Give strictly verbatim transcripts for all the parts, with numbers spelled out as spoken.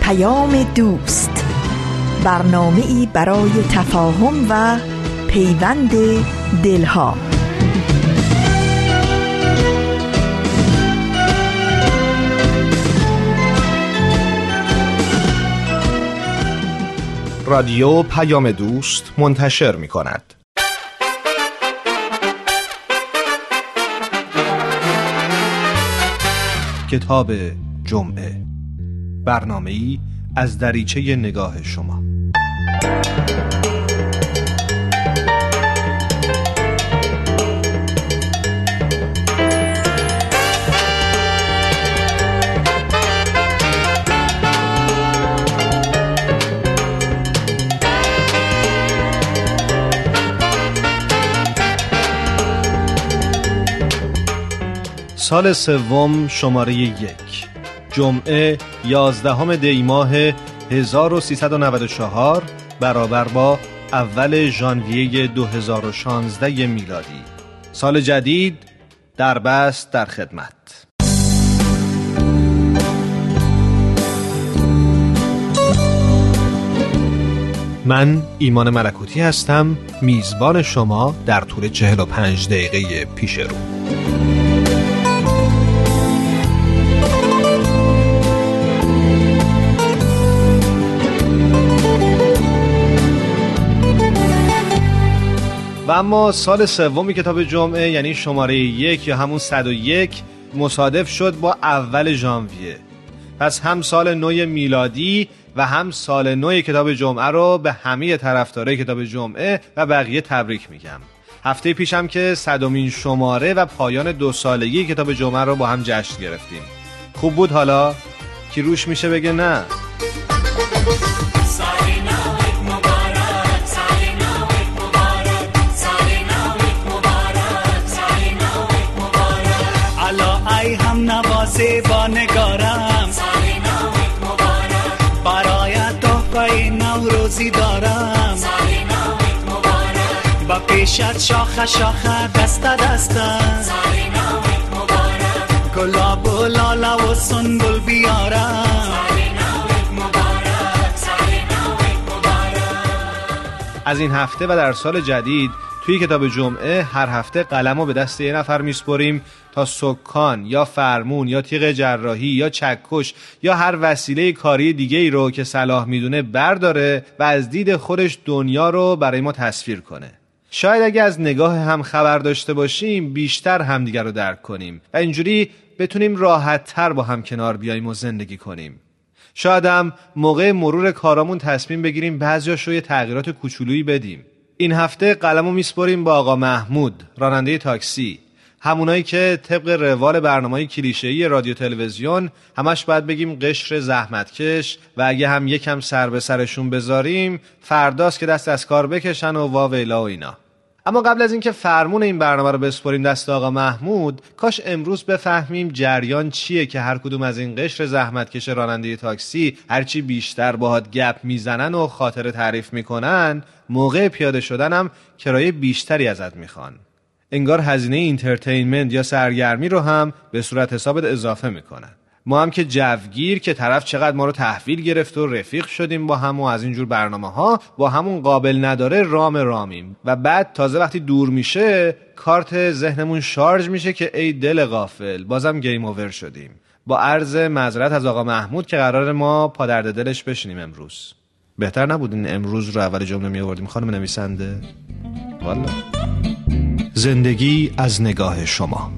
پیام دوست، برنامه‌ای برای تفاهم و پیوند دلها. رادیو پیام دوست منتشر می کند. کتاب جمعه، برنامه‌ای از دریچه نگاه شما. سال سوم، شماره یک، جمعه یازدهم دی ماه هزار و سیصد و نود و چهار برابر با اول ژانویه دو هزار و شانزده میلادی. سال جدید در بست در خدمت. من ایمان ملکوتی هستم، میزبان شما در طول چهل و پنج دقیقه پیش رو. و اما سال سومی کتاب جمعه، یعنی شماره یک یا همون صد و یک، مصادف شد با اول ژانویه. پس هم سال نو میلادی و هم سال نو کتاب جمعه رو به همه طرفدارای کتاب جمعه و بقیه تبریک میگم. هفته پیشم که صدمین شماره و پایان دو سالگی کتاب جمعه رو با هم جشن گرفتیم. خوب بود؟ حالا کی روش میشه بگه نه؟ نوازه با نگارم، سال نوت مبارک، برایت تحفه نوروزی دارم، سال نوت مبارک، با پیشت شاخه شاخه دست دست، سال نوت مبارک، گلاب و لاله و سنبل بیارم، سال نوت مبارک، سال نوت مبارک. از این هفته و در سال جدید توی کتاب جمعه هر هفته قلمو به دست یه نفر میسپریم تا سکان یا فرمون یا تیغ جراحی یا چکش یا هر وسیله کاری دیگه ای رو که صلاح میدونه برداره و از دید خودش دنیا رو برای ما تصویر کنه. شاید اگه از نگاه هم خبر داشته باشیم بیشتر همدیگر رو درک کنیم و اینجوری بتونیم راحت تر با هم کنار بیاییم و زندگی کنیم. شاید هم موقع مرور کارامون تصمیم بگیریم بعضیاش رو یه تغییرات کوچولویی بدیم. این هفته قلمو میسپریم با آقا محمود، راننده تاکسی، همونایی که طبق روال برنامه‌های کلیشه‌ای رادیو تلویزیون همش باید بگیم قشر زحمتکش و اگه هم یکم سر به سرشون بذاریم فرداست که دست از کار بکشن و واویلا و اینا. اما قبل از اینکه فرمون این برنامه رو بسپریم دست آقا محمود، کاش امروز بفهمیم جریان چیه که هر کدوم از این قشر زحمتکش راننده تاکسی هرچی بیشتر باهات گپ میزنن و خاطره تعریف میکنن، موقع پیاده شدن هم کرایه بیشتری ازت میخوان. انگار هزینه اینترتینمنت یا سرگرمی رو هم به صورت حسابت اضافه میکنن. ما هم که جوگیر که طرف چقدر ما رو تحویل گرفت و رفیق شدیم با هم و از اینجور برنامه ها با همون قابل نداره رام رامیم و بعد تازه وقتی دور میشه کارت ذهنمون شارژ میشه که ای دل غافل بازم گیم اوور شدیم. با عرض معذرت از آقا محمود که قرار ما پادرد دلش بشینیم امروز. بهتر نبود این امروز رو اول جمله می آوردیم خانم نویسنده؟ والا زندگی از نگاه شما.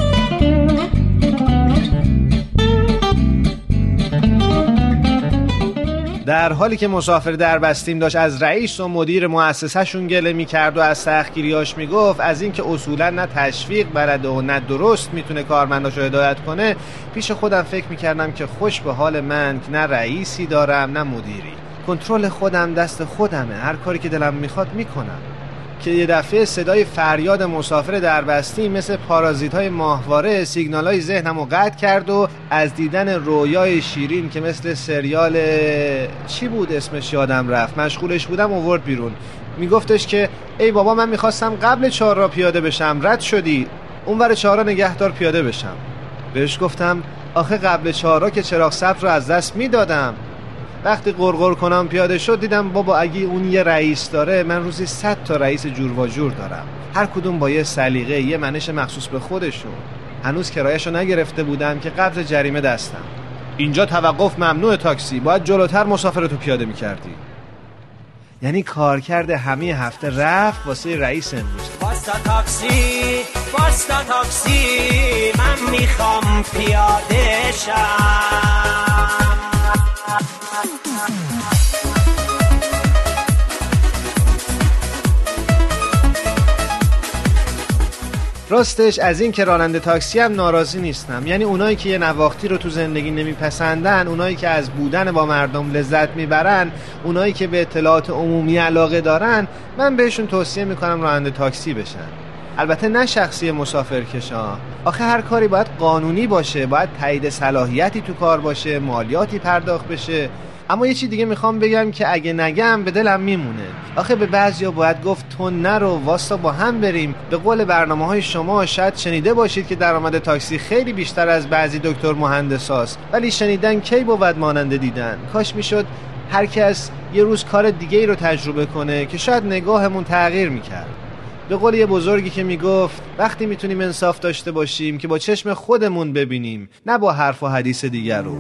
در حالی که مسافر در بستیم داشت از رئیس و مدیر مؤسسه‌شون گله می‌کرد و از سختگیریاش میگفت از این که اصولا نه تشویق بلده و نه درست میتونه کارمنداشو هدایت کنه، پیش خودم فکر می‌کردم که خوش به حال من که نه رئیسی دارم نه مدیری. کنترل خودم دست خودمه، هر کاری که دلم میخواد میکنم. که یه دفعه صدای فریاد مسافر در بستیم مثل پارازیت‌های ماهواره سیگنال‌های ذهنمو قطع کرد و از دیدن رویای شیرین که مثل سریال چی بود اسمش یادم رفت مشغولش بودم آورد بیرون. میگفتش که ای بابا من میخواستم قبل چهارراه پیاده بشم، رد شدی، اونور چهارراه نگهدار پیاده بشم. بهش گفتم آخه قبل چهارراه که چراغ سبز رو از دست میدادم. وقتی غرغر کنم پیاده شد دیدم بابا اگه اون یه رئیس داره، من روزی صد تا رئیس جور و جور دارم، هر کدوم با یه سلیقه، یه منش مخصوص به خودشون. هنوز کرایه‌شو نگرفته بودم که قبض جریمه دستم. اینجا توقف ممنوع تاکسی، باید جلوتر مسافرتو پیاده می‌کردی. یعنی کارکرد همه هفته رفت واسه رئیس امروز. واستا تاکسی، واستا تاکسی، من میخوام پیاده شم. راستش از این که راننده تاکسی هم ناراضی نیستم. یعنی اونایی که یه نواختی رو تو زندگی نمیپسندن، اونایی که از بودن با مردم لذت میبرن، اونایی که به اطلاعات عمومی علاقه دارن، من بهشون توصیه میکنم راننده تاکسی بشن. البته نه شخصی مسافرکشا. آخه هر کاری باید قانونی باشه، باید تایید صلاحیتی تو کار باشه، مالیاتی پرداخت بشه. اما یه چی دیگه میخوام بگم که اگه نگم به دلم میمونه. آخه به بعضیا باید گفت تو نرو، واستا با هم بریم. به قول برنامه‌های شما شاید شنیده باشید که درآمد تاکسی خیلی بیشتر از بعضی دکتر مهندساست، ولی شنیدن کی بود مانند دیدن. کاش میشد هر کس یه روز کار دیگه ای رو تجربه کنه که شاید نگاهمون تغییر میکرد. به قول یه بزرگی که میگفت وقتی میتونیم انصاف داشته باشیم که با چشم خودمون ببینیم، نه با حرف و حدیث دیگر رو.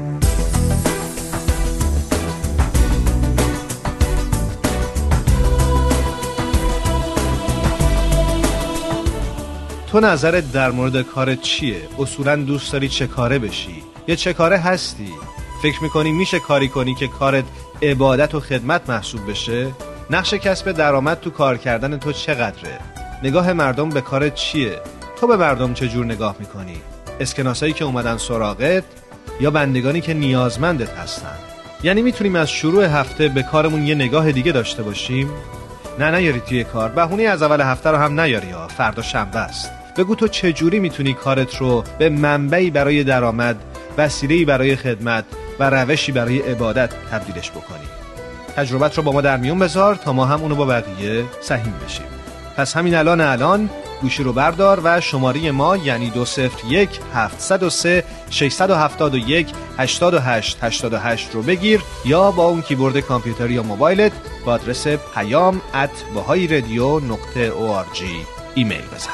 تو نظرت در مورد کارت چیه؟ اصولاً دوست داری چه کاره بشی؟ یا چه کاره هستی؟ فکر میکنی میشه کاری کنی که کارت عبادت و خدمت محسوب بشه؟ نقش کسب درآمد تو کار کردن تو چقدره؟ نگاه مردم به کارت چیه؟ تو به مردم چجور نگاه میکنی؟ اسکناسایی که اومدن سراغت یا بندگانی که نیازمندت هستن؟ یعنی میتونیم از شروع هفته به کارمون یه نگاه دیگه داشته باشیم؟ نه نیاری توی کار، بهونه از اول هفته رو هم نیاری ها، فردا شنبه است. بگو تو چجوری میتونی کارت رو به منبعی برای درآمد، وسیله‌ای برای خدمت و روشی برای عبادت تبدیلش بکنی. تجربت رو با ما در میون بذار تا ما هم اونو با بقیه سهیم بشیم. پس همین الان الان گوشی رو بردار و شماره ما یعنی دو صفر یک هفت صفر سه شش هفت یک هشت هشت هشت هشت رو بگیر یا با اون کیبورد کامپیوتر یا موبایلت با آدرس پیام ات بهایی رادیو نقطه او آر جی ایمیل بزن.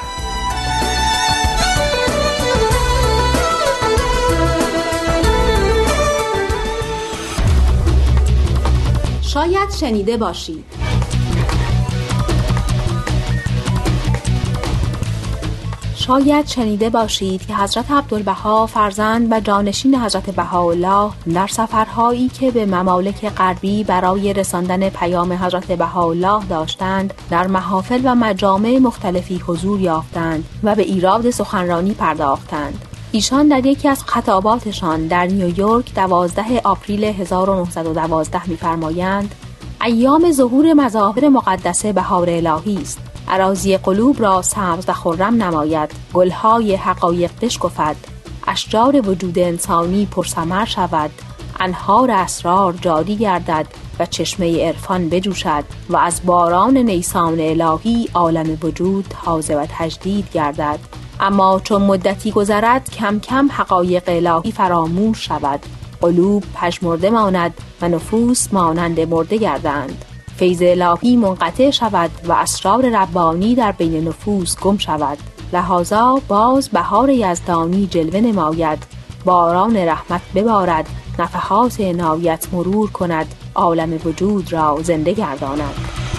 شاید شنیده باشید. شاید شنیده باشید که حضرت عبدالبها فرزند و جانشین حضرت بهاءالله در سفرهایی که به ممالک غربی برای رساندن پیام حضرت بهاءالله داشتند در محافل و مجامع مختلفی حضور یافتند و به ایراد سخنرانی پرداختند. ایشان در یکی از خطاباتشان در نیویورک دوازده آپریل هزار و نهصد و دوازده می‌فرمایند: ایام ظهور مظاهر مقدسه بهار الهی است. اراضی قلوب را سبز و خرم نماید، گلهای حقایق بشکفد، اشجار وجود انسانی پرثمر شود، انهار اسرار جاری گردد و چشمه عرفان بجوشد و از باران نیسان الهی عالم وجود تازه و تجدید گردد. اما چون مدتی گذرد کم کم حقایق الهی فراموش شود، قلوب پژمرده ماند و نفوس مانند مرده گردند. فیض الهی منقطع شود و اسرار ربانی در بین نفوس گم شود. لحاظا باز بهار یزدانی جلوه نماید، باران رحمت ببارد، نفحات عنایت مرور کند، عالم وجود را زنده گرداند.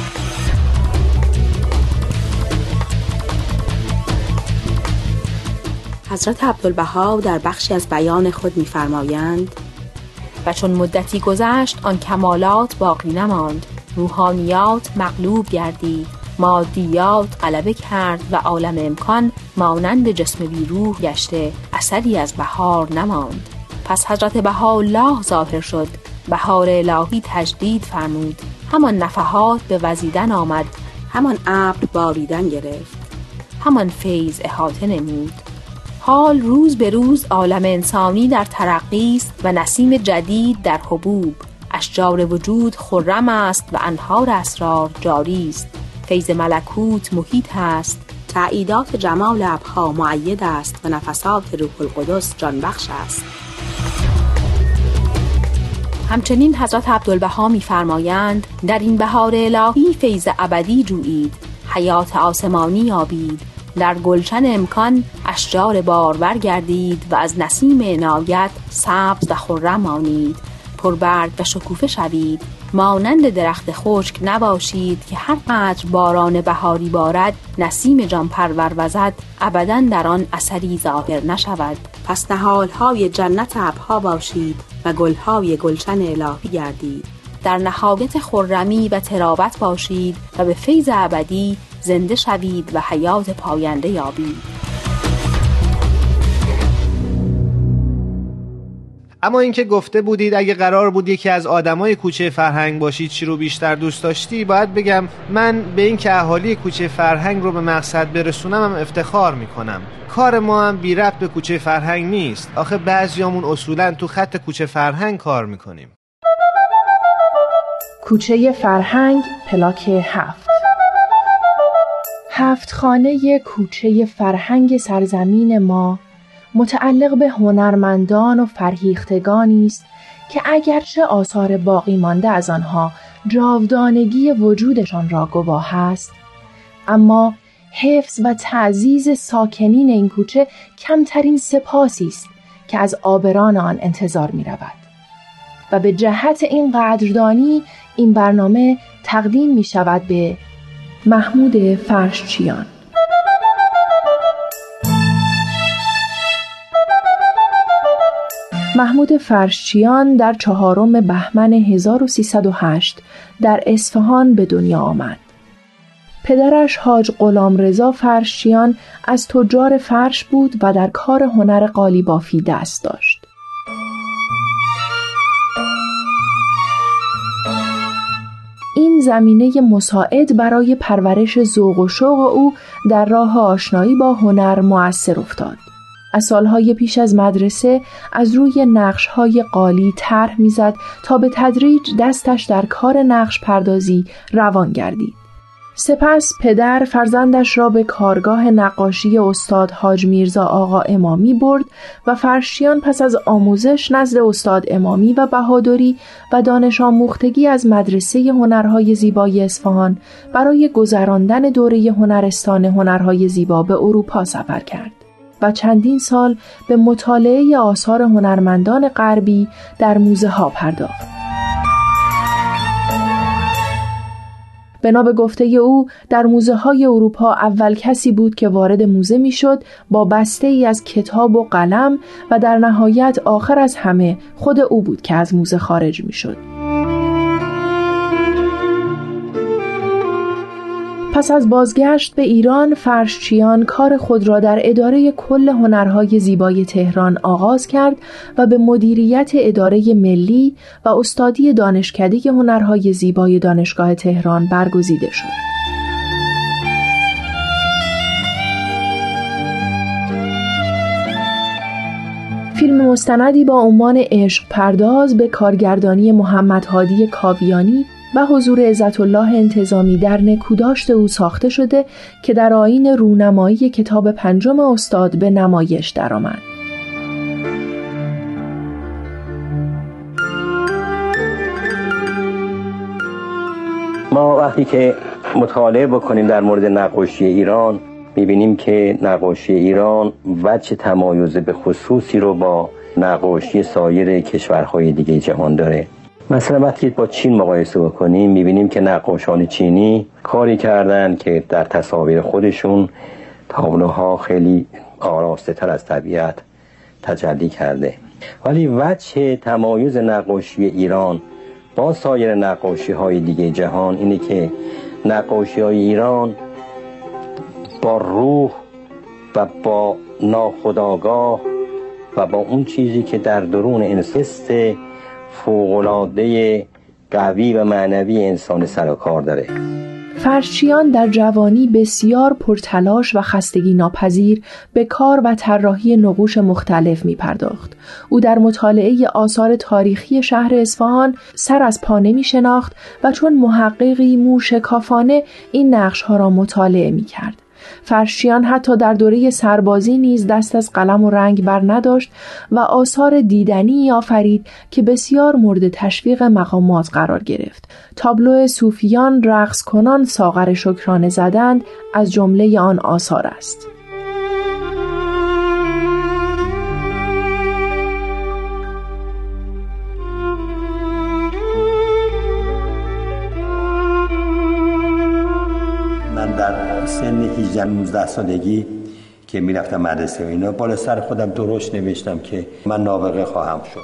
حضرت عبدالبها در بخشی از بیان خود می‌فرمایند: و چون مدتی گذشت آن کمالات باقی نماند، روحانیات مغلوب گردید، مادیات غلبه کرد و عالم امکان مانند جسم بی روح گشته، اثری از بهار نماند. پس حضرت بهاءالله ظاهر شد، بهار الهی تجدید فرمود، همان نفحات به وزیدن آمد، همان ابر باریدن گرفت، همان فیض احاطه نمود. حال روز به روز عالم انسانی در ترقی است و نسیم جدید در حبوب. اشجار وجود خرم است و انهار اسرار جاری است. فیض ملکوت محیط است، تأییدات جمال ابها مؤید است و نفسات روح القدس جان بخش است. همچنین حضرت عبدالبها می‌فرمایند در این بهار الهی فیض ابدی جویید، حیات آسمانی یابید، در گلشن امکان اشجار بارور گردید و از نسیم عنایت سبز و خرم مانید، پربرگ و شکوفه شوید، مانند درخت خشک نباشید که هر قدر باران بهاری بارد نسیم جان پرور وزد ابداً در آن اثری ظاهر نشود. پس نهالهای جنت ابرها باشید و گلهای گلشن الهی گردید، در نهایت خرمی و تراوت باشید و به فیض ابدی زنده شوید و حیات پاینده یابید. اما اینکه گفته بودید اگه قرار بود یکی از آدمای کوچه فرهنگ باشی چی رو بیشتر دوست داشتی، باید بگم من به این که اهالی کوچه فرهنگ رو به مقصد برسونم هم افتخار میکنم. کار ما هم بی ربط به کوچه فرهنگ نیست، آخه بعضیامون اصولاً تو خط کوچه فرهنگ کار میکنیم. کوچه فرهنگ پلاک هفت. هفت خانه کوچه فرهنگ سرزمین ما متعلق به هنرمندان و فرهیختگانی است که اگرچه آثار باقی مانده از آنها جاودانگی وجودشان را گواه است، اما حفظ و تعزیز ساکنین این کوچه کمترین سپاسی است که از آبران آن انتظار می رود و به جهت این قدردانی این برنامه تقدیم می شود به محمود فرشچیان. محمود فرشچیان در چهارم بهمن هزار و سیصد و هشت در اصفهان به دنیا آمد. پدرش حاج غلامرضا فرشچیان از تجار فرش بود و در کار هنر قالیبافی دست داشت. این زمینه مساعد برای پرورش ذوق و شوق او در راه آشنایی با هنر مؤثر افتاد. از سالهای پیش از مدرسه از روی نقش‌های قالی طرح می‌زد تا به تدریج دستش در کار نقش پردازی روان گردید. سپس پدر فرزندش را به کارگاه نقاشی استاد حاج میرزا آقا امامی برد و فرشچیان پس از آموزش نزد استاد امامی و بهادری و دانش آموختگی از مدرسه هنرهای زیبای اصفهان برای گذراندن دوره هنرستان هنرهای زیبا به اروپا سفر کرد و چندین سال به مطالعه آثار هنرمندان غربی در موزه ها پرداخت. بنا به گفته او در موزه های اروپا اول کسی بود که وارد موزه می شد با بسته ای از کتاب و قلم و در نهایت آخر از همه خود او بود که از موزه خارج می شد. پس از بازگشت به ایران، فرشچیان کار خود را در اداره کل هنرهای زیبای تهران آغاز کرد و به مدیریت اداره ملی و استادی دانشکده هنرهای زیبای دانشگاه تهران برگزیده شد. فیلم مستندی با عنوان عشق پرداز به کارگردانی محمد هادی کاویانی و حضور عزت‌الله انتظامی در نکوداشت او ساخته شده که در آیین رونمایی کتاب پنجم استاد به نمایش درآمد. ما وقتی که مطالعه بکنیم در مورد نقاشی ایران می‌بینیم که نقاشی ایران وجه تمایز به خصوصی رو با نقاشی سایر کشورهای دیگه جهان داره. مثلا وقتی با چین مقایسه بکنیم می‌بینیم که نقاشان چینی کاری کردن که در تصاویر خودشون تابلوها خیلی آراسته تر از طبیعت تجلی کرده، ولی وجه تمایز نقاشی ایران با سایر نقاشی های دیگه جهان اینه که نقاشی های ایران با روح و با ناخودآگاه و با اون چیزی که در درون انسان فوق‌العاده قوی و معنوی انسان سر و کار داره. فرشچیان در جوانی بسیار پرتلاش و خستگی ناپذیر به کار و طراحی نقوش مختلف می پرداخت. او در مطالعه آثار تاریخی شهر اصفهان سر از پا نمی شناخت و چون محققی موشکافانه این نقش‌ها را مطالعه می کرد. فرشچیان حتی در دوره سربازی نیز دست از قلم و رنگ بر نداشت و آثار دیدنی آفرید که بسیار مورد تشویق مقامات قرار گرفت. تابلو صوفیان رقص کنان ساغر شکرانه زدند از جمله آن آثار است. در سن هجده نوزده سالگی که میرفتم مدرسه و اینا بالا سر خودم درشت نوشتم که من نابغه خواهم شد.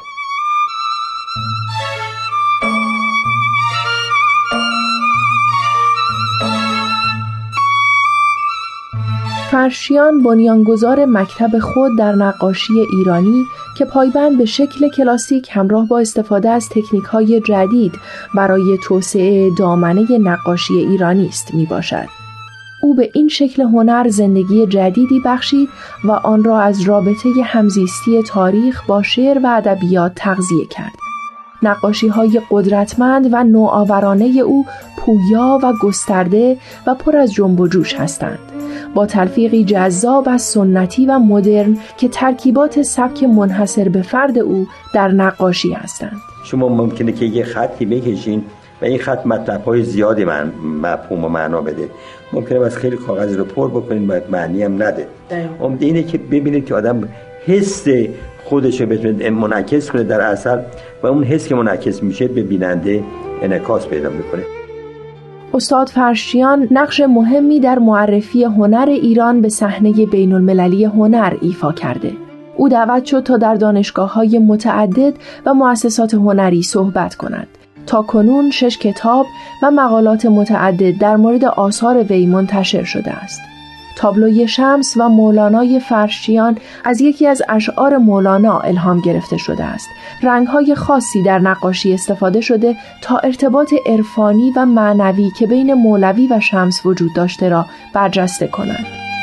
فرشچیان بنیانگذار مکتب خود در نقاشی ایرانی که پایبند به شکل کلاسیک همراه با استفاده از تکنیک‌های جدید برای توسعه دامنه نقاشی ایرانی است میباشد. او به این شکل هنر زندگی جدیدی بخشید و آن را از رابطه همزیستی تاریخ با شعر و ادبیات تغذیه کرد. نقاشی‌های قدرتمند و نوآورانه او پویا و گسترده و پر از جنب و جوش هستند، با تلفیقی جذاب از سنتی و مدرن که ترکیبات سبک منحصر به فرد او در نقاشی هستند. شما ممکنه که یه خطی بکشین و این خط مطلب‌های زیادی من مفهوم و معنا بده، ممکنه بس خیلی کاغذ رو پر بکنین و معنی هم نده. عمده اینه که ببینید که آدم حس خودش رو بتونه منعکس کنه در اثر و اون حس که منعکس میشه به بیننده انعکاس پیدا میکنه. استاد فرشچیان نقش مهمی در معرفی هنر ایران به صحنه بین‌المللی هنر ایفا کرده. او دعوت شد تا در دانشگاه‌های متعدد و مؤسسات هنری صحبت کند. تا کنون شش کتاب و مقالات متعدد در مورد آثار وی منتشر شده است. تابلوی شمس و مولانای فرشچیان از یکی از اشعار مولانا الهام گرفته شده است. رنگ‌های خاصی در نقاشی استفاده شده تا ارتباط عرفانی و معنوی که بین مولوی و شمس وجود داشته را برجسته کنند.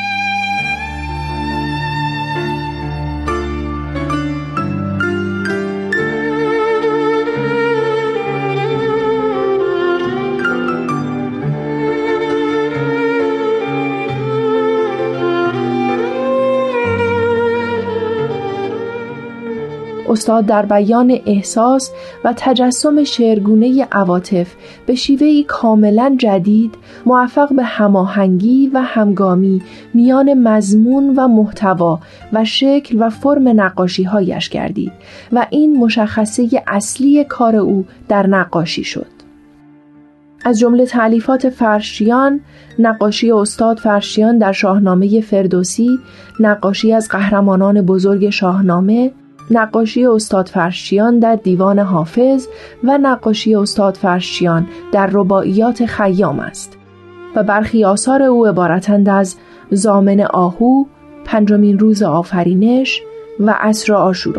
استاد در بیان احساس و تجسم شعرگونه عواطف به شیوهی کاملا جدید موفق به هماهنگی و همگامی میان مضمون و محتوا و شکل و فرم نقاشی‌هایش گردید و این مشخصه اصلی کار او در نقاشی شد. از جمله تألیفات فرشچیان، نقاشی استاد فرشچیان در شاهنامه فردوسی، نقاشی از قهرمانان بزرگ شاهنامه، نقاشی استاد فرشچیان در دیوان حافظ و نقاشی استاد فرشچیان در رباعیات خیام است و برخی آثار او عبارتند از ضامن آهو، پنجمین روز آفرینش و عصر عاشورا.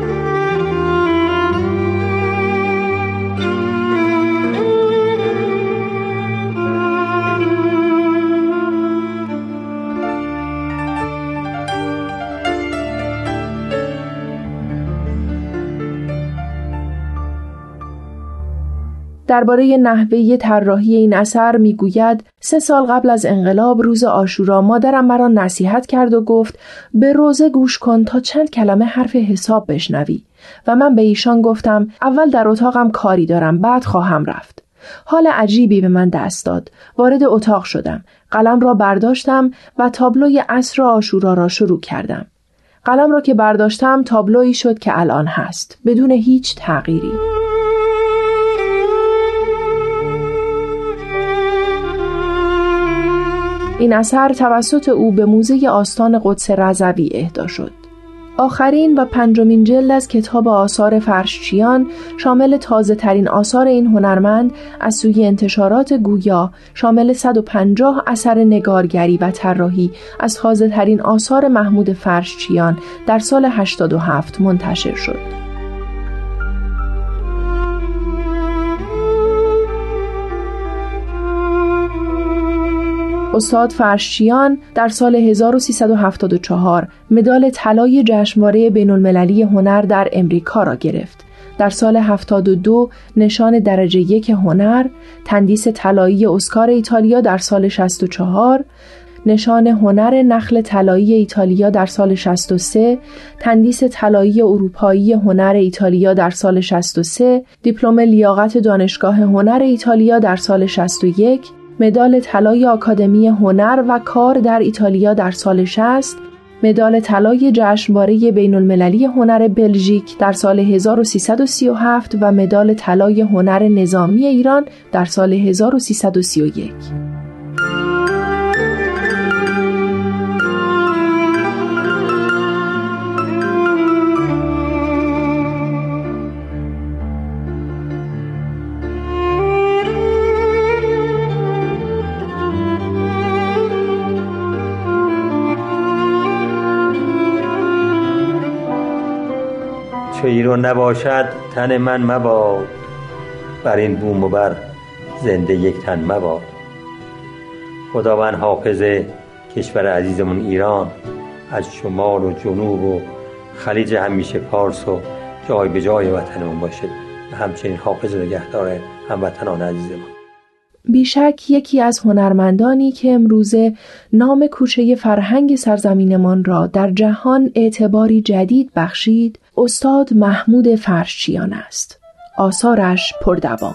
درباره نحوه طراحی این اثر میگوید سه سال قبل از انقلاب روز عاشورا مادرم مرا نصیحت کرد و گفت به روزه گوش کن تا چند کلمه حرف حساب بشنوی و من به ایشان گفتم اول در اتاقم کاری دارم بعد خواهم رفت. حال عجیبی به من دست داد. وارد اتاق شدم. قلم را برداشتم و تابلوی عصر عاشورا را شروع کردم. قلم را که برداشتم تابلویی شد که الان هست بدون هیچ تغییری. این اثر توسط او به موزه آستان قدس رضوی اهدا شد. آخرین و پنجمین جلد از کتاب آثار فرشچیان شامل تازه ترین آثار این هنرمند از سوی انتشارات گویا شامل صد و پنجاه اثر نگارگری و طراحی از تازه ترین آثار محمود فرشچیان در سال هشتاد و هفت منتشر شد. استاد فرشچیان در سال هزار و سیصد و هفتاد و چهار مدال طلای جشنواره بین‌المللی هنر در امریکا را گرفت. در سال هفتاد و دو نشان درجه یک هنر، تندیس طلایی اسکار ایتالیا در سال شصت و چهار، نشان هنر نخل طلایی ایتالیا در سال شصت و سه، تندیس طلایی اروپایی هنر ایتالیا در سال شصت و سه، دیپلم لیاقت دانشگاه هنر ایتالیا در سال شصت و یک، مدال طلای آکادمی هنر و کار در ایتالیا در سال شصت، مدال طلای جشنواره بین‌المللی هنر بلژیک در سال هزار و سیصد و سی و هفت و مدال طلای هنر نظامی ایران در سال هزار و سیصد و سی و یک. چو ایران نباشد تن من مباد، بر این بوم و بر زنده یک تن مباد. خداوند حافظ کشور عزیزمون ایران از شمال و جنوب و خلیج همیشه پارس و جای به جای وطنمون باشه و همچنین حافظ و نگهدار هموطنان عزیزمون. بیشک یکی از هنرمندانی که امروزه نام کوچه فرهنگ سرزمینمان را در جهان اعتباری جدید بخشید، استاد محمود فرشچیان است. آثارش پردوام.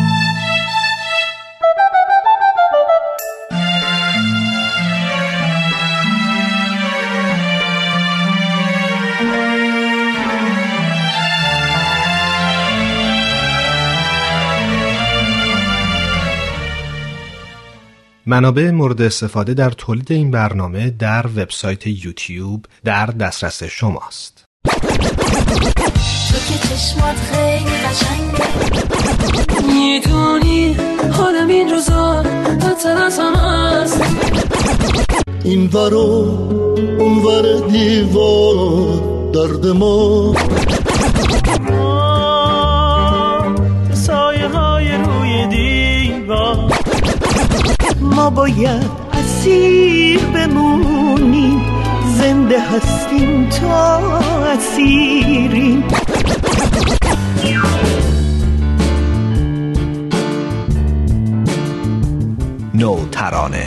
منابع مورد استفاده در تولید این برنامه در وبسایت یوتیوب در دسترس شماست. تو که چشمات خیلی قشنگه، میدونی حالم این روزا بدتر از همه است. این ور و اون ور دیوار درد ما، سایه های روی دیوار، ما باید اسیر بمونیم، زنده هستیم تا اسیریم. نو ترانه.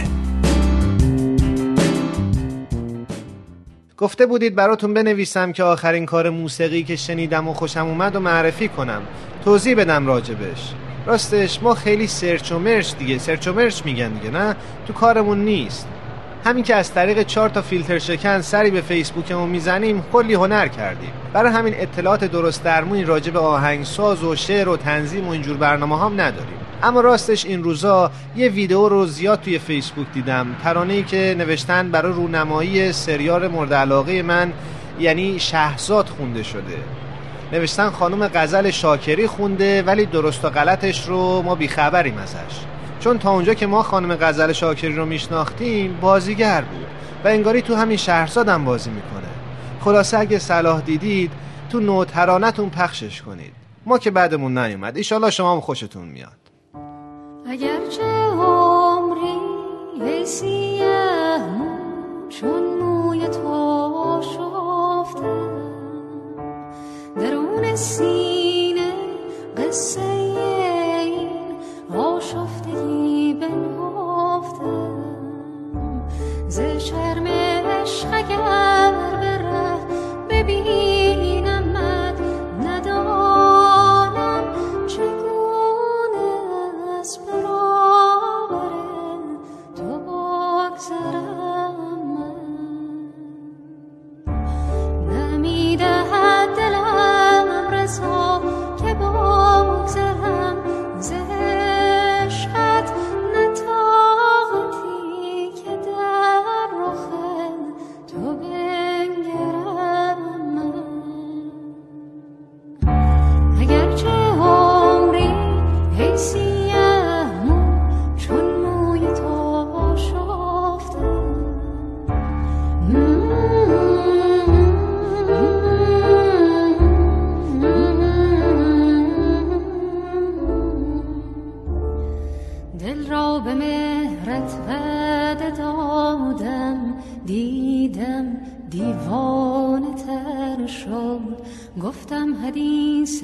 گفته بودید براتون بنویسم که آخرین کار موسیقی که شنیدم و خوشم اومد و معرفی کنم، توضیح بدم راجبش. راستش ما خیلی سرچ و مرچ دیگه سرچ و مرچ میگن دیگه، نه تو کارمون نیست. همین که از طریق چهار تا فیلتر شکن سری به فیسبوکمون میزنیم کلی هنر کردیم. برای همین اطلاعات درست درمونی راجع به آهنگساز و شعر و تنظیم و اینجور برنامه هم نداریم. اما راستش این روزا یه ویدیو رو زیاد توی فیسبوک دیدم، ترانه‌ای که نوشتن برای رونمایی سریال مورد علاقه من یعنی شهرزاد خونده شده. نوشتن خانم غزل شاکری خونده ولی درست و غلطش رو ما بیخبریم ازش، چون تا اونجا که ما خانم غزل شاکری رو میشناختیم بازیگر بود و انگاری تو همین شهرزاد هم بازی میکنه. خلاصه اگه صلاح دیدید تو نو ترانتون پخشش کنید، ما که بعدمون نیومد، ایشالله شما هم خوشتون میاد. اگرچه عمری سیاه چون موی تو شفته، درون سینه قصه این آشفتگی بنهفته، ز شرم عشق اگر به ره ببینمت ندانم چگونه از برابر تو بگذرم. نمیدهد دلم رضا که بگذرم ز عشقت، نطاقتی که در رخ تو بنگرم. اگرچه عمری حیثیم چون موی تو شفته، دل را به مهرت وعده دادم، دیدم دیوانه تر شد، گفتم حدیث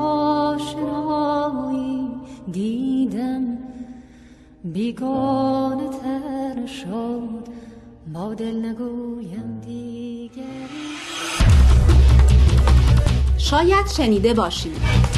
آشنایی، دیدم بیگانه تر شد. با دل نگویم دیگری. شاید شنیده باشید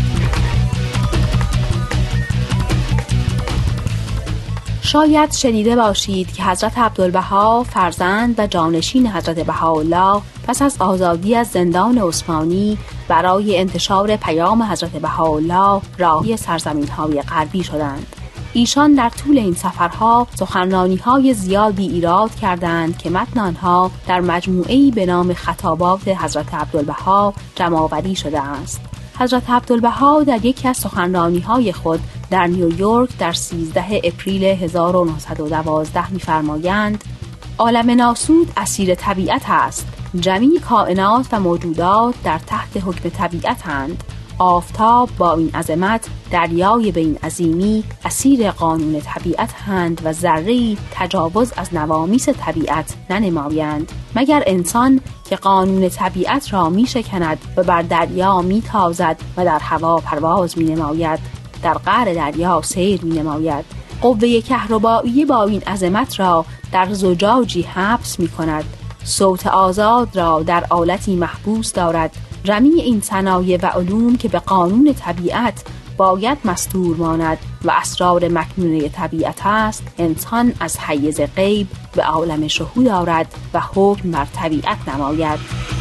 شاید شنیده باشید که حضرت عبدالبها فرزند و جانشین حضرت بهاءالله پس از آزادی از زندان عثمانی برای انتشار پیام حضرت بهاءالله راهی سرزمین‌های غربی شدند. ایشان در طول این سفرها سخنرانی‌های زیادی ایراد کردند که متن آنها در مجموعه‌ای به نام خطابات حضرت عبدالبها جمع‌آوری شده است. حضرت عبدالبها در یکی از سخنرانی‌های خود در نیویورک در سیزدهم اپریل هزار و نهصد و دوازده می‌فرمایند: عالم ناسود اسیر طبیعت است. جمیع کائنات و موجودات در تحت حکم طبیعتند. آفتاب با این عظمت، دریای به این عظیمی اسیر قانون طبیعت هند و ذره‌ای تجاوز از نوامیس طبیعت ننمایند، مگر انسان که قانون طبیعت را می شکند و بر دریا می تازد و در هوا پرواز می نماید، در قعر دریا سیر می نماید. قوه کهربایی با این عظمت را در زجاجی حبس می کند. صوت آزاد را در آلتی محبوس دارد. جمیع این صنایع و علوم که به قانون طبیعت باید مستور ماند و اسرار مکنونه طبیعت است، انسان از حیز غیب به عالم شهود آورد و حکم بر طبیعت نماید.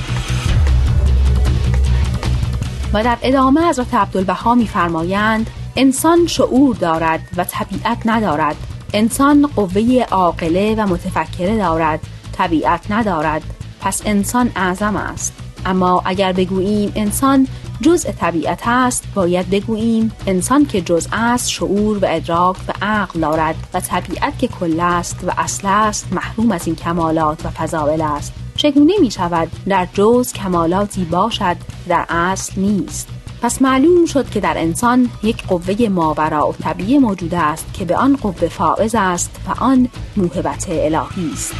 و در ادامه حضرت عبدالبها می‌فرمایند: انسان شعور دارد و طبیعت ندارد. انسان قوه عاقله و متفکره دارد، طبیعت ندارد. پس انسان اعظم است. اما اگر بگوییم انسان جزء طبیعت است، باید بگوییم انسان که جزء است شعور و ادراک و عقل دارد و طبیعت که کل است و اصل است محروم از این کمالات و فضائل است. چگونه می شود در جزء کمالاتی باشد در اصل نیست؟ پس معلوم شد که در انسان یک قوه ماوراء الطبیعه موجود است که به آن قوه فائز است و آن موهبت الهی است.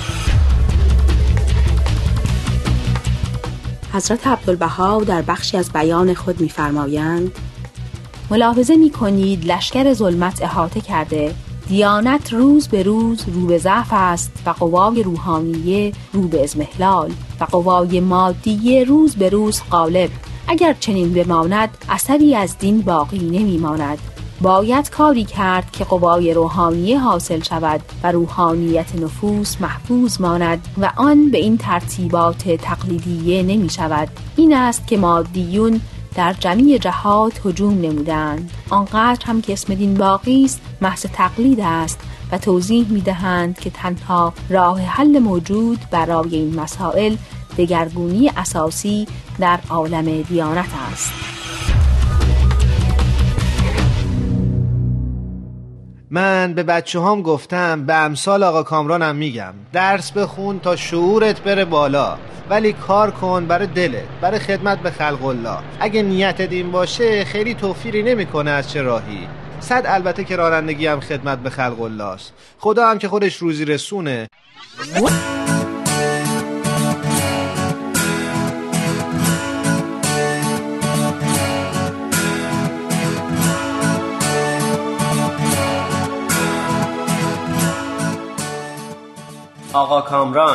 حضرت عبدالبها در بخشی از بیان خود می‌فرمایند: ملاحظه می‌کنید لشکر ظلمت احاطه کرده، دیانت روز به روز رو به ضعف است و قوای روحانیه رو به اضمحلال و قوای مادیه روز به روز غالب. اگر چنین بماند اثری از دین باقی نمی‌ماند. باید کاری کرد که قوای روحانیه حاصل شود و روحانیت نفوس محفوظ ماند و آن به این ترتیبات تقلیدیه نمی شود. این است که مادیون در جمیع جهات هجوم نمودند. آنقدر هم که اسم دین باقی است محض تقلید است و توضیح می دهند که تنها راه حل موجود برای این مسائل دگرگونی اساسی در عالم دیانت است. من به بچه هام گفتم، به امثال آقا کامرانم میگم، درس بخون تا شعورت بره بالا، ولی کار کن برای دلت، برای خدمت به خلق الله. اگه نیتت این باشه خیلی توفیری نمیکنه از چه راهی. صد البته که رانندگی هم خدمت به خلق الله است. خدا هم که خودش روزی رسونه. آقا کامران.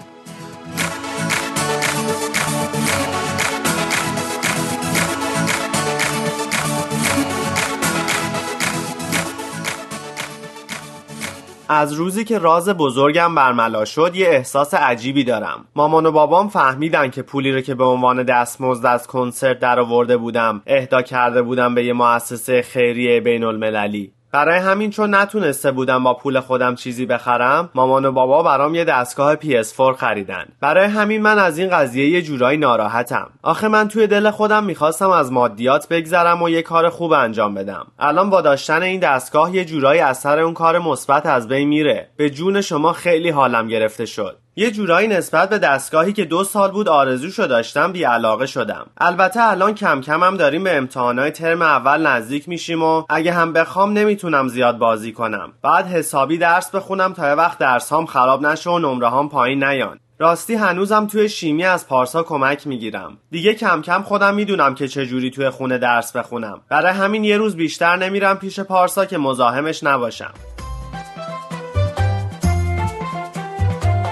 از روزی که راز بزرگم برملا شد یه احساس عجیبی دارم. مامان و بابام فهمیدن که پولی رو که به عنوان دستمزد از کنسرت در آورده بودم اهدا کرده بودم به یه مؤسسه خیریه بین المللی. برای همین چون نتونسته بودم با پول خودم چیزی بخرم، مامان و بابا برام یه دستگاه پی اس فور خریدن. برای همین من از این قضیه یه جورایی ناراحتم. آخه من توی دل خودم میخواستم از مادیات بگذرم و یه کار خوب انجام بدم. الان با داشتن این دستگاه یه جورایی اثر اون کار مثبت از بین میره. به جون شما خیلی حالم گرفته شد. یه جورایی نسبت به دستگاهی که دو سال بود آرزوشو داشتم بی علاقه شدم. البته الان کم کم هم داریم به امتحانای ترم اول نزدیک میشیم و اگه هم بخوام نمیتونم زیاد بازی کنم. بعد حسابی درس بخونم تا یه وقت درسام خراب نشه و نمره‌هام پایین نیان. راستی هنوزم توی شیمی از پارسا کمک میگیرم. دیگه کم کم خودم میدونم که چجوری توی خونه درس بخونم. برای همین یه روز بیشتر نمیرم پیش پارسا که مزاحمش نباشم.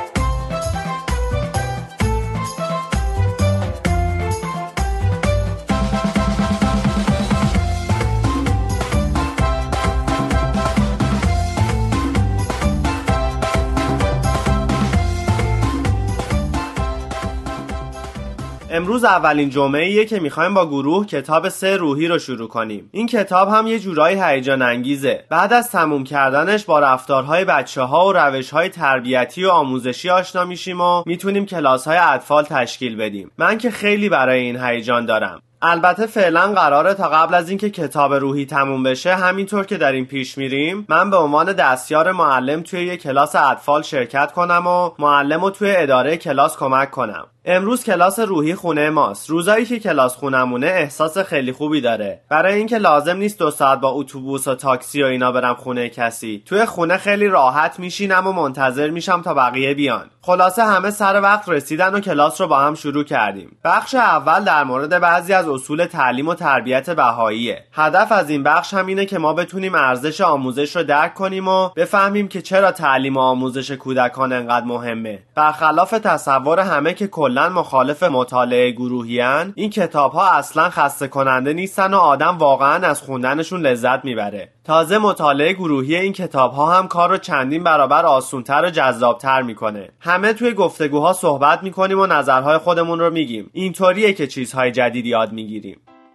امروز اولین جمعه‌ایه که میخوایم با گروه کتاب سه روحی رو شروع کنیم. این کتاب هم یه جورایی هیجان انگیزه. بعد از تموم کردنش با رفتارهای بچه‌ها و روش‌های تربیتی و آموزشی آشنا میشیم و میتونیم کلاس‌های اطفال تشکیل بدیم. من که خیلی برای این هیجان دارم. البته فعلا قراره تا قبل از اینکه کتاب روحی تموم بشه، همینطور که داریم پیش میریم، من به عنوان دستیار معلم توی یک کلاس اطفال شرکت کنم و معلمو توی اداره کلاس کمک کنم. امروز کلاس روحی خونه ماست. روزایی که کلاس خونمونه احساس خیلی خوبی داره، برای اینکه لازم نیست دو ساعت با اتوبوس و تاکسی و اینا برم خونه کسی. توی خونه خیلی راحت میشینم و منتظر میشم تا بقیه بیان. خلاصه همه سر وقت رسیدن و کلاس رو با هم شروع کردیم. بخش اول در مورد بعضی از اصول تعلیم و تربیت بهاییه. هدف از این بخش هم اینه که ما بتونیم ارزش آموزش رو درک کنیم و بفهمیم که چرا تعلیم و آموزش کودکان انقدر مهمه. برخلاف تصور همه که کلاً مخالف مطالعه گروهیان، این کتاب‌ها اصلاً خسته کننده نیستن و آدم واقعاً از خوندنشون لذت میبره. تازه مطالعه گروهی این کتاب‌ها هم کار رو چندین برابر آسان‌تر و جذاب‌تر میکنه. همه توی گفتگوها صحبت میکنیم و نظرهای خودمون رو میگیم. اینطوریه که چیزهای جدید یاد میگیریم.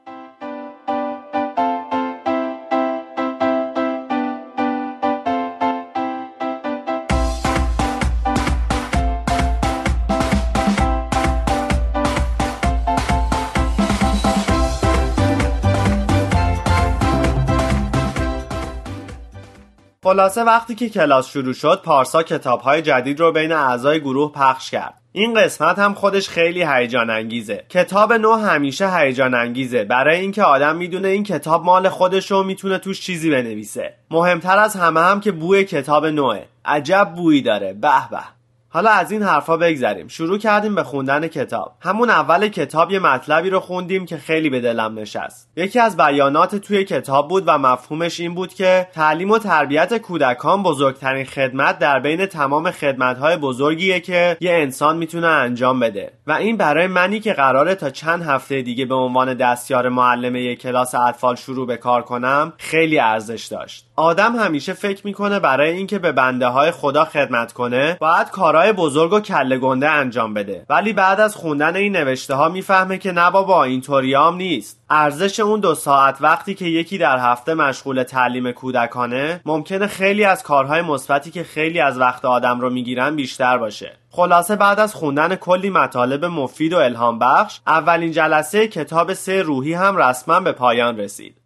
خلاصه وقتی که کلاس شروع شد، پارسا کتاب‌های جدید رو بین اعضای گروه پخش کرد. این قسمت هم خودش خیلی هیجان انگیزه. کتاب نو همیشه هیجان انگیزه، برای اینکه آدم میدونه این کتاب مال خودشه و میتونه توش چیزی بنویسه. مهمتر از همه هم که بوی کتاب نوه. عجب بویی داره. به به. حالا از این حرفا بگذریم. شروع کردیم به خوندن کتاب. همون اول کتاب یه مطلبی رو خوندیم که خیلی به دلم نشست. یکی از بیانات توی کتاب بود و مفهومش این بود که تعلیم و تربیت کودکان بزرگترین خدمت در بین تمام خدمت‌های بزرگیه که یه انسان میتونه انجام بده. و این برای منی که قراره تا چند هفته دیگه به عنوان دستیار معلم یک کلاس اطفال شروع به کار کنم خیلی ارزش داشت. آدم همیشه فکر میکنه برای اینکه به بنده های خدا خدمت کنه باید کارهای بزرگ و کله گنده انجام بده، ولی بعد از خوندن این نوشته ها میفهمه که نه بابا، اینطوریام نیست. ارزش اون دو ساعت وقتی که یکی در هفته مشغول تعلیم کودکانه ممکنه خیلی از کارهای مثبتی که خیلی از وقت آدم رو میگیرن بیشتر باشه. خلاصه بعد از خوندن کلی مطالب مفید و الهام بخش، اولین جلسه کتاب سه روحی هم رسما به پایان رسید.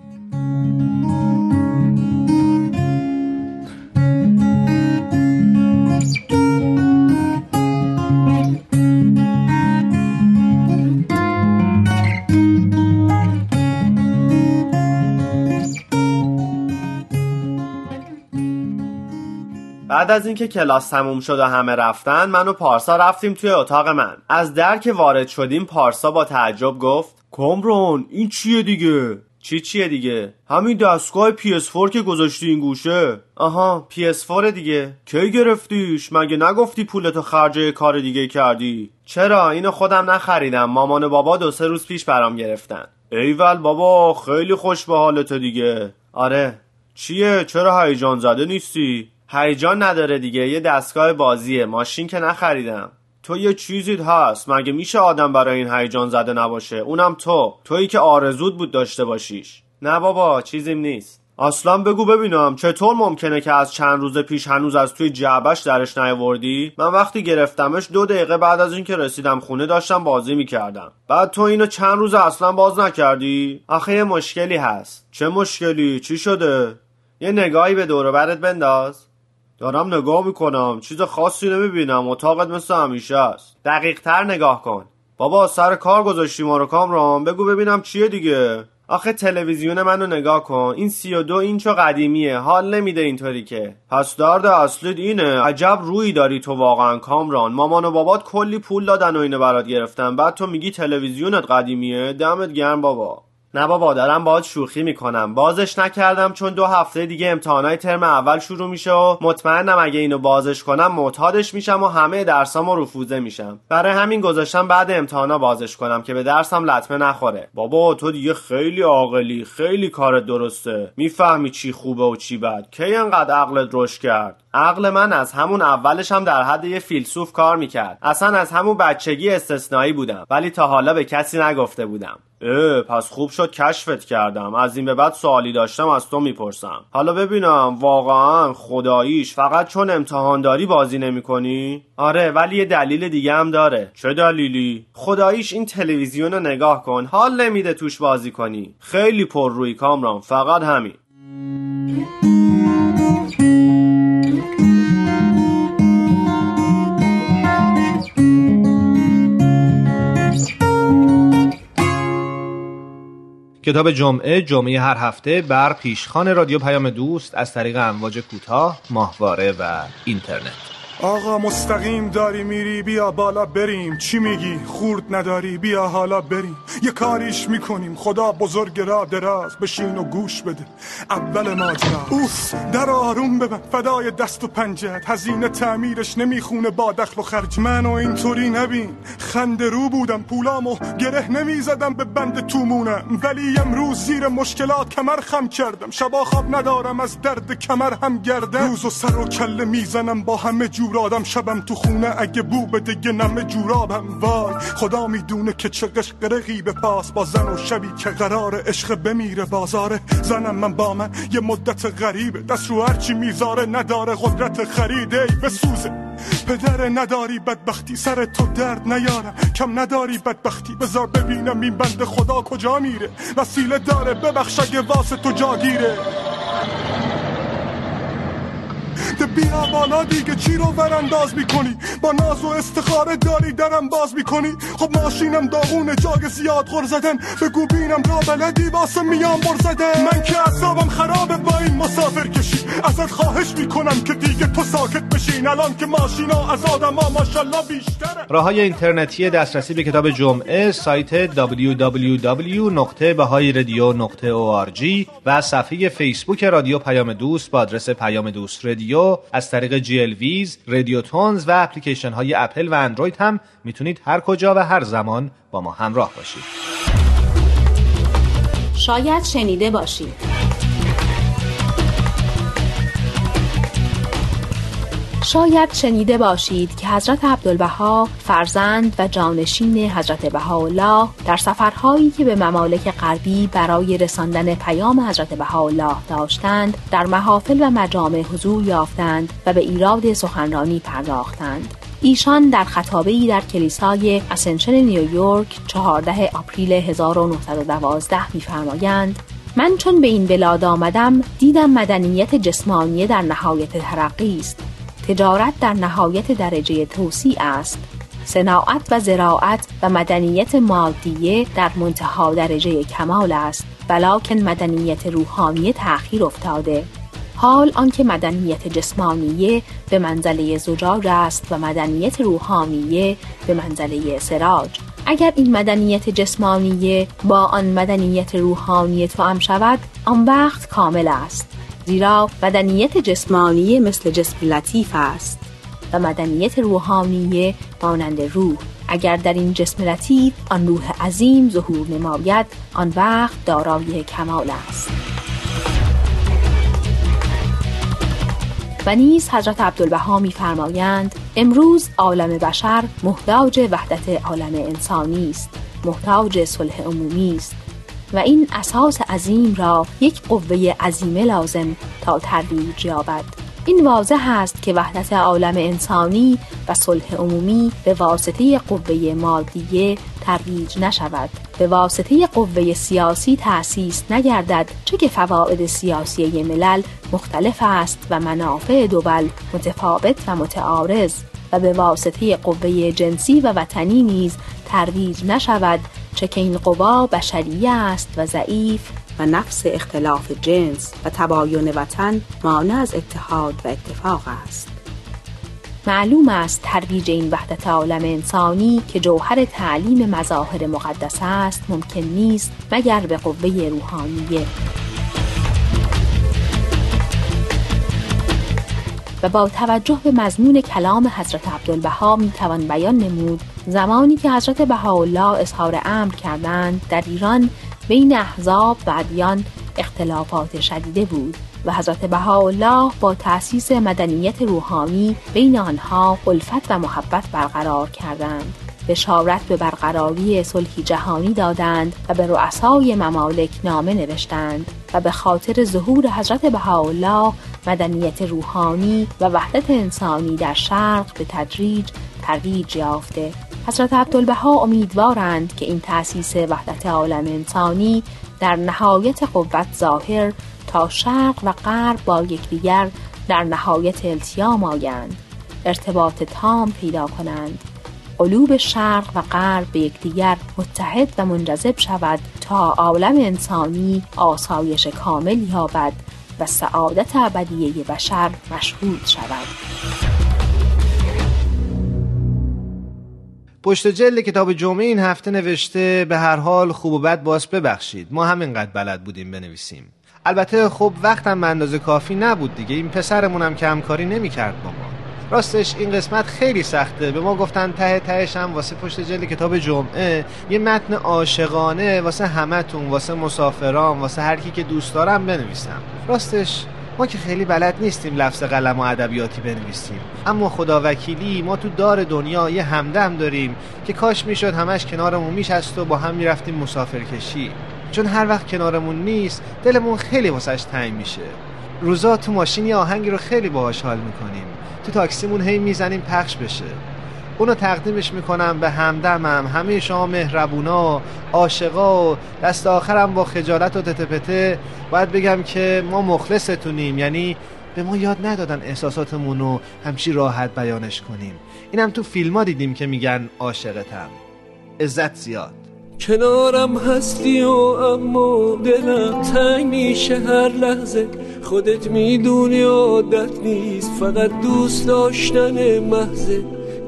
بعد از اینکه کلاس تموم شد و همه رفتن، من و پارسا رفتیم توی اتاق من. از در که وارد شدیم پارسا با تعجب گفت کامران این چیه دیگه؟ چی چیه دیگه؟ همین دستگاه پی اس فور که گذاشتی این گوشه. آها پی اس فور دیگه. کی گرفتیش؟ مگه نگفتی پولتو خرج کار دیگه کردی؟ چرا؟ اینو خودم نخریدم، مامان و بابا دو سه روز پیش برام گرفتن. ایول بابا، خیلی خوش به حالت دیگه. آره. چیه؟ چرا هیجان زده نیستی؟ هیجان نداره دیگه، یه دستگاه بازیه، ماشین که نخریدم. تو یه چیزیت هست، مگه میشه آدم برای این هیجان زده نباشه؟ اونم تو تویی که آرزوت بود داشته باشیش. نه بابا چیزیم نیست. اصلا بگو ببینم چطور ممکنه که از چند روز پیش هنوز از توی جعبش درش نیاوردی؟ من وقتی گرفتمش دو دقیقه بعد از اینکه رسیدم خونه داشتم بازی میکردم. بعد تو اینو چند روز اصلا باز نکردی؟ آخه یه مشکلی هست. چه مشکلی؟ چی شده؟ یه نگاهی به دور و برت بنداز. دارم نگاه میکنم، چیز خاصی نمیبینم، اتاقت مثل همیشه است. دقیق تر نگاه کن. بابا سر کار گذاشتی ما رو کامران، بگو ببینم چیه دیگه. آخه تلویزیون منو نگاه کن، این سی و دو اینچو قدیمیه، حال نمیده اینطوری که. پس درد اصلیت اینه. عجب روی داری تو واقعا کامران. مامان و بابات کلی پول دادن و اینو برات گرفتن، بعد تو میگی تلویزیونت قدیمیه؟ دمت گرم بابا. نه بابا دارم باهات شوخی میکنم. بازش نکردم چون دو هفته دیگه امتحانای ترم اول شروع میشه و مطمئنم اگه اینو بازش کنم معتادش میشم و همه درسامو رفوزه میشم. برای همین گذاشتم بعد امتحانا بازش کنم که به درسم لطمه نخوره. بابا تو دیگه خیلی عاقلی، خیلی کارت درسته، میفهمی چی خوبه و چی بد. کی انقدر عقلت رشد کرد؟ عقل من از همون اولش هم در حد یه فیلسوف کار میکرد. اصلا از همون بچگی استثنایی بودم، ولی تا حالا به کسی نگفته بودم. اه پس خوب شد کشفت کردم. از این به بعد سوالی داشتم از تو میپرسم. حالا ببینم واقعا خداییش فقط چون امتحان داری بازی نمی کنی؟ آره ولی یه دلیل دیگه هم داره. چه دلیلی؟ خداییش این تلویزیون رو نگاه کن، حال نمیده توش بازی کنی. خیلی پر روی کامران، فقط همین. کتاب جمعه جمعه هر هفته بر پیشخوان رادیو پیام دوست از طریق امواج کوتاه، ماهواره و اینترنت. آقا مستقیم داری میری، بیا بالا بریم. چی میگی؟ خورد نداری، بیا حالا بریم. یه کاریش میکنیم، خدا بزرگ را دراز. بشین و گوش بده اول ماجرا. اوف در آروم ببن فدای دست و پنجت، هزینه تعمیرش نمیخونه با دخل و خرج. منو اینطوری نبین، خنده رو بودم، پولامو گره نمیزدم به بند تومونم، ولی امروز زیر مشکلات کمر خم کردم. شبا خواب ندارم از درد کمر هم گردم. روز و سر و کله میزنم با همه جور آدم. شبم تو خونه اگه بو بده یه نمه جورابم. وای خدا میدونه که چه قشقرقی به پاس با زن و شبی که قرار عشق بمیره بازاره. زنم من با من یه مدت غریبه، دست رو هرچی میذاره نداره قدرت خریده. بسوزه پدر نداری بدبختی، سر تو درد نیارم کم نداری بدبختی. بذار ببینم این بند خدا کجا میره، وسیله داره ببخش اگه واسه تو جاگیره. بیا بالا دیگه، چی رو ورانداز میکنی؟ با ناز و استخاره داری درم باز میکنی. خب ماشینم داغونه جای زیاد غر زدن، بگو بینم را بلدی واسه میام بر زدن. من که اعصابم خرابه با این مسافر کشی، ازت خواهش میکنم که دیگه تو ساکت بشین. الان که ماشینا از آدما ماشالله بیشتره. راههای اینترنتی دسترسی به کتاب جمعه سایت دبلیو دبلیو دبلیو دات بهایی رادیو دات او آر جی و صفحه فیسبوک رادیو پیام دوست با آدرس پیام دوست رادیو. از طریق جی ال ویز، رادیو تونز و اپلیکیشن های اپل و اندروید هم میتونید هر کجا و هر زمان با ما همراه باشید. شاید شنیده باشید. شاید شنیده باشید که حضرت عبدالبها فرزند و جانشین حضرت بهاءالله در سفرهایی که به ممالک غربی برای رساندن پیام حضرت بهاءالله داشتند در محافل و مجامع حضور یافتند و به ایراد سخنرانی پرداختند. ایشان در خطابه‌ای در کلیسای اسنشن نیویورک چهاردهم آپریل هزار و نهصد و دوازده می‌فرمایند: من چون به این بلاد آمدم دیدم مدنیت جسمانی در نهایت ترقی است، تجارت در نهایت درجه توسیع است، صناعت و زراعت و مدنیت مادیه در منتها درجه کمال است، ولکن مدنیت روحانیه تأخیر افتاده. حال آنکه مدنیت جسمانیه به منزله زجاج است و مدنیت روحانیه به منزله سراج. اگر این مدنیت جسمانیه با آن مدنیت روحانیه توأم شود، آن وقت کامل است، زیرا مدنیت جسمانیه مثل جسم لطیف است و مدنیت روحانیه مانند روح. اگر در این جسم لطیف آن روح عظیم ظهور نماید، آن وقت دارای کمال است. و نیز حضرت عبدالبها می‌فرمایند امروز عالم بشر محتاج وحدت عالم انسانی است، محتاج صلح عمومی است و این اساس عظیم را یک قوه عظیمه لازم تا ترویج یابد. این واضح است که وحدت عالم انسانی و صلح عمومی به واسطه قوه مادیه ترویج نشود، به واسطه قوه سیاسی تأسیس نگردد، چه که فواید سیاسی ملل مختلف است و منافع دول متفاوت و متعارض، و به واسطه قوه جنسی و وطنی نیز ترویج نشود، چه که این قوا بشریه است و ضعیف و نفس اختلاف جنس و تباین وطن مانع از اتحاد و اتفاق است. معلوم است ترویج این وحدت عالم انسانی که جوهر تعلیم مظاهر مقدس است ممکن نیست مگر به قوه روحانیه. و با توجه به مضمون کلام حضرت عبدالبها می توان بیان نمود زمانی که حضرت بهاءالله اظهار امر کردند در ایران بین احزاب و ادیان اختلافات شدیده بود و حضرت بهاءالله با تأسیس مدنیت روحانی بین آنها الفت و محبت برقرار کردند. بشارت به برقراری صلح جهانی دادند و به رؤسای ممالک نامه نوشتند و به خاطر ظهور حضرت بهاءالله مدنیت روحانی و وحدت انسانی در شرق به تدریج ترویج یافته. حضرت عبدالبها امیدوارند که این تأسیس وحدت عالم انسانی در نهایت قوت ظاهر تا شرق و غرب با یکدیگر در نهایت التیام آیند، ارتباط تام پیدا کنند، قلوب شرق و غرب به یکدیگر متحد و منجذب شود تا عالم انسانی آسایش کامل یابد و سعادت ابدیه بشر مشهود شود. پشت جلد کتاب جمعه این هفته نوشته به هر حال خوب و بد باز ببخشید، ما همینقدر بلد بودیم بنویسیم. البته خب وقتم به اندازه کافی نبود دیگه، این پسرمونم که همکاری نمی‌کرد با ما. راستش این قسمت خیلی سخته، به ما گفتن ته تهش هم واسه پشت جلد کتاب جمعه یه متن عاشقانه واسه همتون، واسه مسافران، واسه هر کی که دوست دارم بنویسم. راستش ما که خیلی بلد نیستیم لفظ قلم و ادبیاتی بنویسیم، اما خدا وکیلی ما تو دار دنیا یه همدم داریم که کاش میشد همش کنارمون میشست و با هم میرفتیم مسافرکشی، چون هر وقت کنارمون نیست دلمون خیلی واسش تنگ میشه. روزا تو ماشین یه آهنگی رو خیلی باهاش حال میکنیم، تو تاکسیمون هی میزنیم پخش بشه. اونو تقدیمش میکنم به همدمم، همه شما مهربونا، عاشقا و دست آخرم با خجالت و تتپته باید بگم که ما مخلصتونیم، یعنی به ما یاد ندادن احساساتمون رو همچی راحت بیانش کنیم. اینم تو فیلم ها دیدیم که میگن عاشقتم. عزت زیاد. کنارم هستی و اما دلم تنگ میشه هر لحظه، خودت میدونی عادت نیست فقط دوست داشتن محضه.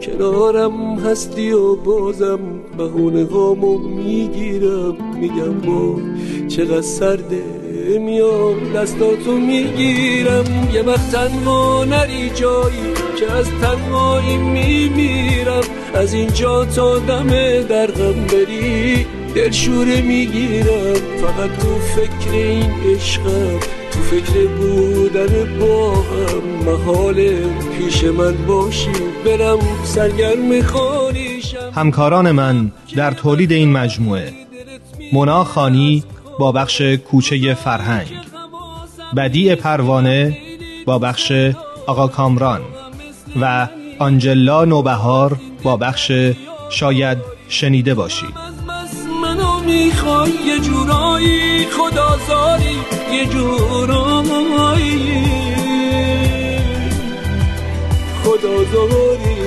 کنارم هستی و بازم بهونه هامو میگیرم، میگم با چقدر سرده، میام دستاتو میگیرم. یه وقت تنها نری جایی که از تنهایی میمیرم، از اینجا تا دم در غم بری دلشوره میگیرم. فقط تو فکر این عشقم، تو فکر بودن با هم، محاله پیش من باشی برم سرگرم خانیشم. همکاران من در تولید این مجموعه: مونا خانی با بخش کوچه فرهنگ، بدیع پروانه با بخش آقا کامران و آنجلا نوبهار با بخش شاید شنیده باشید. منو میخوای یه جورایی خدازاری، یه جورایی خدازاری.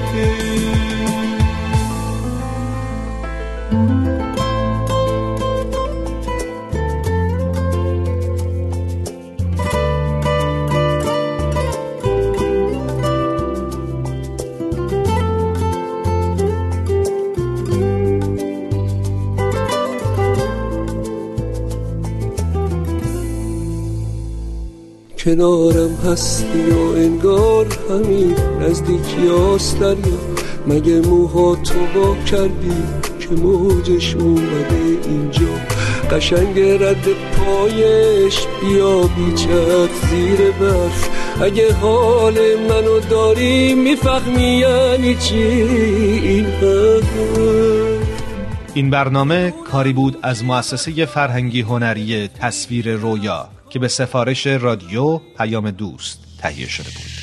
کنارم هستی و انگار همین نزدیکی آستریا، مگه موها تو با کردی که موجش اومده اینجا. قشنگ رد پایش بیا بیچت زیر برف، اگه حال منو داری میفهمی یعنی چی این حرف. این برنامه کاری بود از مؤسسه فرهنگی هنری تصویر رویا که به سفارش رادیو پیام دوست تهیه شده بود.